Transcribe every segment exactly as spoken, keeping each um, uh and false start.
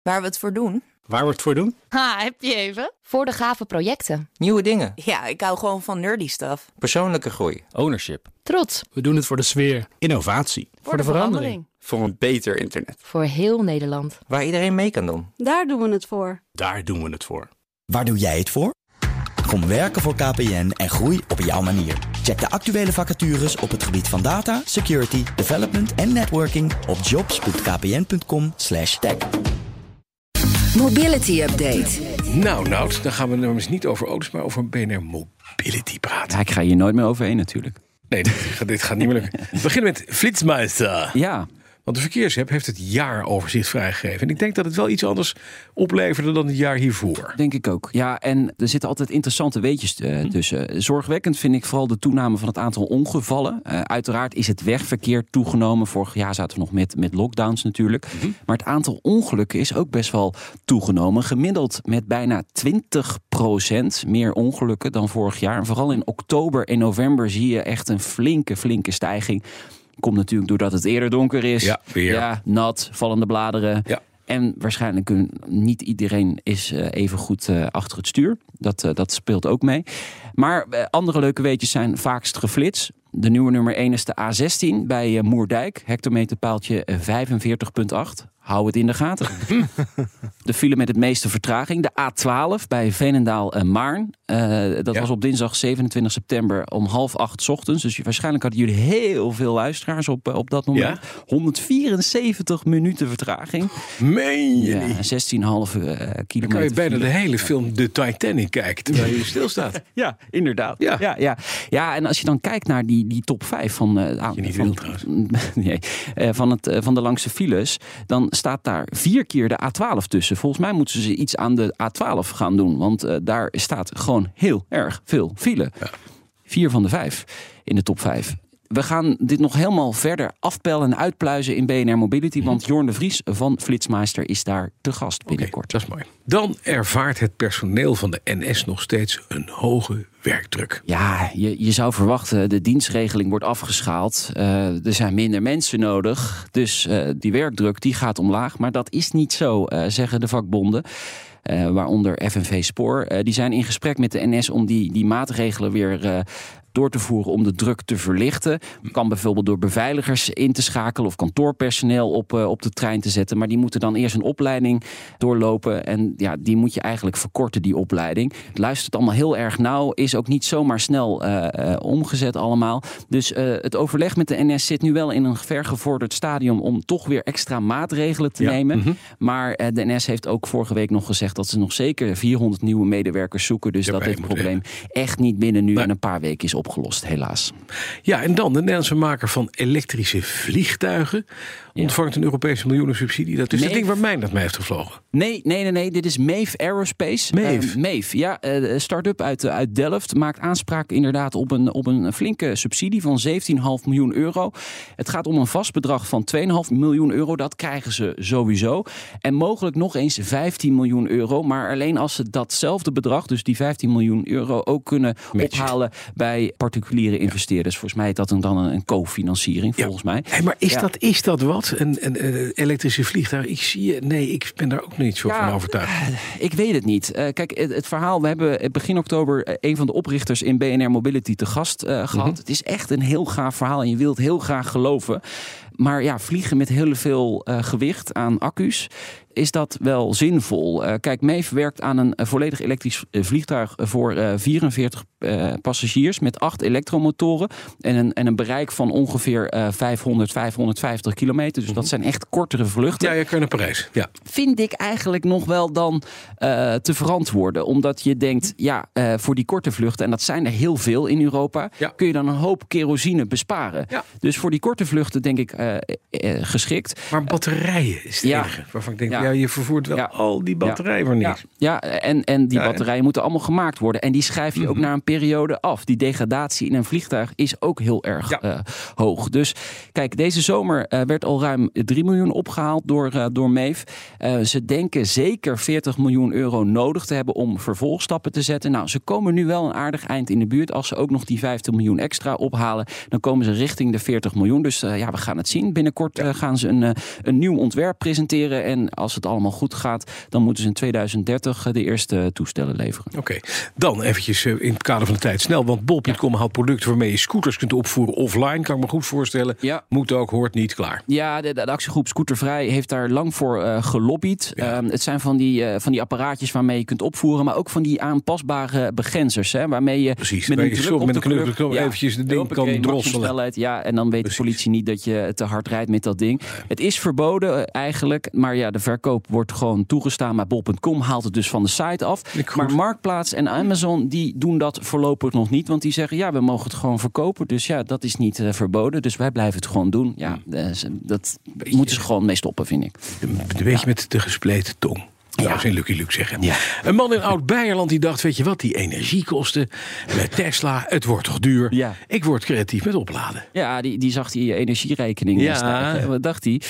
Waar we het voor doen? Waar we het voor doen? Ha, heb je even? Voor de gave projecten. Nieuwe dingen. Ja, ik hou gewoon van nerdy stuff. Persoonlijke groei. Ownership. Trots. We doen het voor de sfeer. Innovatie. Voor, voor de, de verandering. verandering. Voor een beter internet. Voor heel Nederland. Waar iedereen mee kan doen. Daar doen we het voor. Daar doen we het voor. Waar doe jij het voor? Kom werken voor K P N en groei op jouw manier. Check de actuele vacatures op het gebied van data, security, development en networking op jobs.kpn.com slash tech. Mobility Update. Nou, nou, dan gaan we nou eens niet over auto's, maar over B N R Mobility praten. Ja, ik ga hier nooit meer overheen natuurlijk. Nee, dit, gaat, dit gaat niet meer lukken. We beginnen met Flitsmeister. Ja. Want de verkeersapp heeft het jaaroverzicht vrijgegeven. En ik denk dat het wel iets anders opleverde dan het jaar hiervoor. Denk ik ook. Ja, en er zitten altijd interessante weetjes uh, tussen. Zorgwekkend vind ik vooral de toename van het aantal ongevallen. Uh, uiteraard is het wegverkeer toegenomen. Vorig jaar zaten we nog met, met lockdowns natuurlijk. Mm-hmm. Maar het aantal ongelukken is ook best wel toegenomen. Gemiddeld met bijna twintig procent meer ongelukken dan vorig jaar. En vooral in oktober en november zie je echt een flinke, flinke stijging. Komt natuurlijk doordat het eerder donker is. Ja, weer. Ja, nat, vallende bladeren. Ja. En waarschijnlijk kun, niet iedereen is uh, even goed uh, achter het stuur. Dat, uh, dat speelt ook mee. Maar uh, andere leuke weetjes zijn vaakst geflits. De nieuwe nummer één is de A zestien bij uh, Moerdijk. Hectometerpaaltje uh, vijfenveertig komma acht. Hou het in de gaten. De file met het meeste vertraging. De A twaalf bij Veenendaal-Maarn. Uh, dat ja. was op dinsdag zevenentwintig september om half acht 's ochtends. Dus waarschijnlijk hadden jullie heel veel luisteraars op, op dat moment. Ja? honderdvierenzeventig minuten vertraging. Meen je ja, niet? zestien komma vijf uh, kilometer. Dan kan je bijna file. de hele film The Titanic kijken terwijl je stilstaat. Ja, inderdaad. Ja. Ja, ja. ja, en als je dan kijkt naar die, die top vijf van, uh, je niet van, wil, trouwens. nee, uh, van, het, uh, van de langste files, dan staat daar vier keer de A twaalf tussen. Volgens mij moeten ze iets aan de A twaalf gaan doen. Want uh, daar staat gewoon heel erg veel file. Ja. Vier van de vijf in de top vijf. We gaan dit nog helemaal verder afpellen en uitpluizen in B N R Mobility. Mm-hmm. Want Jorn de Vries van Flitsmeister is daar te gast binnenkort. Okay, dat is mooi. Dan ervaart het personeel van de N S nog steeds een hoge werkdruk. Ja, je, je zou verwachten, de dienstregeling wordt afgeschaald. Uh, er zijn minder mensen nodig. Dus uh, die werkdruk die gaat omlaag. Maar dat is niet zo, uh, zeggen de vakbonden. Uh, waaronder F N V Spoor. Uh, die zijn in gesprek met de N S om die, die maatregelen weer uh, door te voeren om de druk te verlichten. Kan bijvoorbeeld door beveiligers in te schakelen of kantoorpersoneel op, uh, op de trein te zetten. Maar die moeten dan eerst een opleiding doorlopen. En ja, die moet je eigenlijk verkorten, die opleiding. Het luistert allemaal heel erg nauw. Is ook niet zomaar snel uh, uh, omgezet allemaal. Dus uh, het overleg met de N S zit nu wel in een vergevorderd stadium om toch weer extra maatregelen te ja. nemen. Mm-hmm. Maar uh, de N S heeft ook vorige week nog gezegd dat ze nog zeker vierhonderd nieuwe medewerkers zoeken. Dus ja, dat dit probleem hebben. echt niet binnen nu nee. en een paar weken is opgelost, helaas. Ja, en dan de Nederlandse maker van elektrische vliegtuigen ontvangt ja. een Europese miljoenensubsidie. Dat is Maeve. Het ding waar Meijnerd mee heeft gevlogen. Nee, nee, nee, nee. Dit is Maeve Aerospace. Maeve. Uh, Maeve, ja. Uh, start-up uit, uh, uit Delft maakt aanspraak inderdaad op een, op een flinke subsidie van zeventien komma vijf miljoen euro. Het gaat om een vast bedrag van twee komma vijf miljoen euro. Dat krijgen ze sowieso. En mogelijk nog eens vijftien miljoen euro. Maar alleen als ze datzelfde bedrag, dus die vijftien miljoen euro, ook kunnen Match. ophalen bij particuliere investeerders. Volgens mij is dat dan een, een co-financiering, volgens ja. mij. Hey, maar is, ja. dat, is dat wat? Een, een, een elektrische vliegtuig? Ik zie je. Nee, ik ben daar ook niet zo ja, van overtuigd. Ik weet het niet. Uh, kijk, het, het verhaal. We hebben begin oktober uh, een van de oprichters in B N R Mobility te gast uh, gehad. Mm-hmm. Het is echt een heel gaaf verhaal en je wilt heel graag geloven. Maar ja, vliegen met heel veel uh, gewicht aan accu's, is dat wel zinvol? Uh, kijk, Maeve werkt aan een uh, volledig elektrisch uh, vliegtuig voor uh, vierenveertig uh, passagiers met acht elektromotoren en een, en een bereik van ongeveer uh, vijfhonderd, vijfhonderdvijftig kilometer. Dus mm-hmm. dat zijn echt kortere vluchten. Ja, je kan naar Parijs. Ja. Vind ik eigenlijk nog wel dan uh, te verantwoorden. Omdat je denkt, ja, uh, voor die korte vluchten, en dat zijn er heel veel in Europa, ja. kun je dan een hoop kerosine besparen. Ja. Dus voor die korte vluchten denk ik uh, uh, geschikt. Maar batterijen is het ja. enige waarvan ik denk, ja. Ja, je vervoert wel ja. al die batterijen voor niks. Ja, ja en, en die ja, batterijen ja. moeten allemaal gemaakt worden. En die schrijf je mm-hmm. ook na een periode af. Die degradatie in een vliegtuig is ook heel erg ja. uh, hoog. Dus kijk, deze zomer uh, werd al ruim drie miljoen opgehaald door, uh, door Maeve. Uh, ze denken zeker veertig miljoen euro nodig te hebben om vervolgstappen te zetten. Nou, ze komen nu wel een aardig eind in de buurt. Als ze ook nog die vijftig miljoen extra ophalen, dan komen ze richting de veertig miljoen. Dus uh, ja, we gaan het zien. Binnenkort uh, gaan ze een, uh, een nieuw ontwerp presenteren. En als het allemaal goed gaat, dan moeten ze in tweeduizend dertig de eerste toestellen leveren. Oké, okay. Dan eventjes uh, in het kader van de tijd snel. Want bol punt com ja. haalt producten waarmee je scooters kunt opvoeren offline. Kan ik me goed voorstellen. Ja. Moet ook, hoort niet, klaar. Ja, de, de actiegroep Scootervrij heeft daar lang voor uh, gelobbyd. Ja. Um, het zijn van die, uh, van die apparaatjes waarmee je kunt opvoeren. Maar ook van die aanpasbare begrenzers. Hè, waarmee je Precies, met een druk op met de knop, knop ja, eventjes de ding kan drosselen. Ja, en dan weet Precies. de politie niet dat je te hard rijdt met dat ding. Nee. Het is verboden eigenlijk. Maar ja, de verkoop wordt gewoon toegestaan. Maar bol punt com haalt het dus van de site af. Maar Marktplaats en Amazon die doen dat voorlopig nog niet. Want die zeggen, ja, we mogen het gewoon verkopen. Dus ja, dat is niet uh, verboden. Dus wij blijven het gewoon doen. Ja, uh, dat beetje, moeten ze gewoon mee stoppen, vind ik. Een beetje ja. met de gespleten tong. Ja. Nou, zijn Lucky Luke zeggen. Ja. Een man in Oud-Beierland die dacht, weet je wat, die energiekosten met Tesla, het wordt toch duur? Ja. Ik word creatief met opladen. Ja, die, die zag die energierekening ja. stijgen. Wat dacht hij?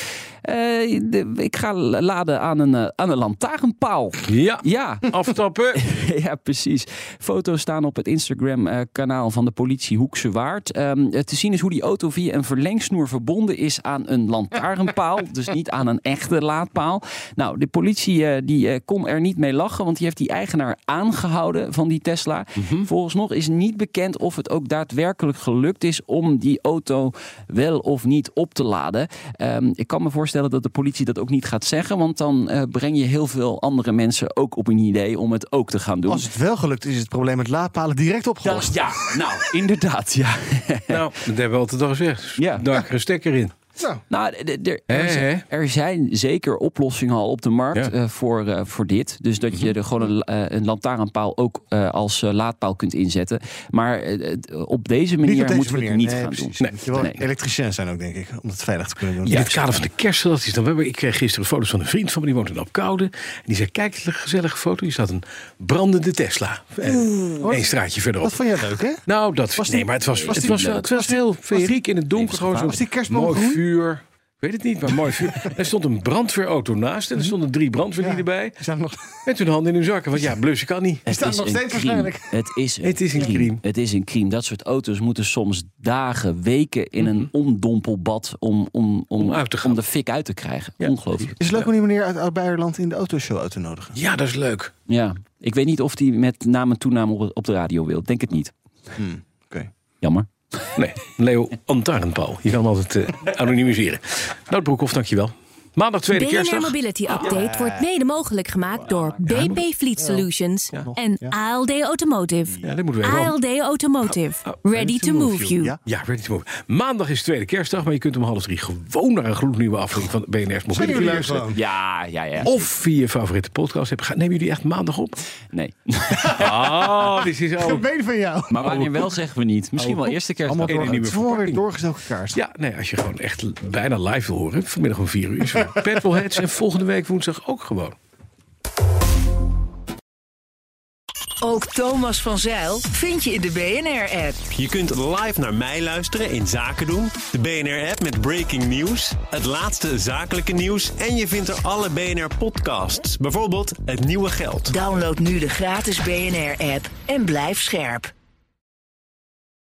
Uh, de, ik ga laden aan een, uh, aan een lantaarnpaal. Ja, ja. aftappen. Ja, precies. Foto's staan op het Instagram-kanaal uh, van de politie Hoekse Waard. Um, te zien is hoe die auto via een verlengsnoer verbonden is aan een lantaarnpaal. Dus niet aan een echte laadpaal. Nou, de politie uh, die, uh, kon er niet mee lachen, want die heeft die eigenaar aangehouden van die Tesla. Mm-hmm. Vooralsnog is niet bekend of het ook daadwerkelijk gelukt is om die auto wel of niet op te laden. Um, ik kan me voorstellen dat de politie dat ook niet gaat zeggen, want dan uh, breng je heel veel andere mensen ook op een idee om het ook te gaan doen. Als het wel gelukt is, is het probleem met laadpalen direct opgelost. Ja, ja nou, inderdaad, ja. Nou, dat hebben we altijd al gezegd. Ja. Daar ja. een stekker in. Zo. Nou, d- d- er, zijn, er zijn zeker oplossingen al op de markt ja. uh, voor, uh, voor dit. Dus dat je er gewoon een, uh, een lantaarnpaal ook uh, als uh, laadpaal kunt inzetten. Maar uh, op deze manier op deze moeten manier. we het niet nee, gaan precies. doen. Nee. Moet je wel nee. elektricien zijn ook, denk ik, om het veilig te kunnen doen. Ja, in het kader van de kerst, dat is dan. Ik kreeg gisteren foto's van een vriend van me, die woont in Apkoude. En die zei, kijk, een gezellige foto. Hier staat een brandende Tesla. Eén straatje verderop. Dat vond jij leuk, hè? Nou, dat was nee, maar het was, was, het was, het was heel feeriek in het donker. Gewoon was die kerstboom mooi groen? vuur. Ik weet het niet, maar mooi vuur. Er stond een brandweerauto naast en er stonden drie brandweerlieden ja, bij. Nog... Met hun handen in hun zakken. Want ja, blussen kan niet. Die staan nog steeds waarschijnlijk. Het is een, het is een crime. Het is een crime. Dat soort auto's moeten soms dagen, weken in een ondompelbad om, om, om, om, uit te gaan. om de fik uit te krijgen. Ja. Ongelooflijk. Is het leuk om die meneer uit Oud-Beierland in de autoshow uit te nodigen? Ja, dat is leuk. Ja, ik weet niet of die met naam en toename op, op de radio wil. Denk het niet. Hmm, Oké. Okay. Jammer. Nee, Leo Antarenpaal. Je kan hem altijd uh, anonimiseren. Nou, Broekhoff, dankjewel. Maandag tweede kerstdag. B N R Mobility Update ja. wordt mede mogelijk gemaakt door B P Fleet Solutions ja. en ja. A L D Automotive. Ja, dat moeten we even A L D Automotive. Oh, oh, ready to move you. Ja. ja, ready to move. Maandag is tweede kerstdag, maar je kunt om half drie gewoon naar een gloednieuwe aflevering van B N R's Mobility luisteren. Ja, ja, ja. Of via je favoriete podcast hebben. Nemen jullie echt maandag op? Nee. Oh, dit is al... Gemeen van jou. Maar wanneer wel zeggen we niet. Misschien wel eerste kerstdag. Allemaal door, het voor weer doorgestoken kaart. Ja, nee, als je gewoon echt bijna live wil horen. Vanmiddag om vier uur is Petrolheads en volgende week woensdag ook gewoon. Ook Thomas van Zijl vind je in de B N R-app. Je kunt live naar mij luisteren in Zaken doen. De B N R-app met breaking news. Het laatste zakelijke nieuws. En je vindt er alle B N R-podcasts. Bijvoorbeeld Het Nieuwe Geld. Download nu de gratis B N R-app en blijf scherp.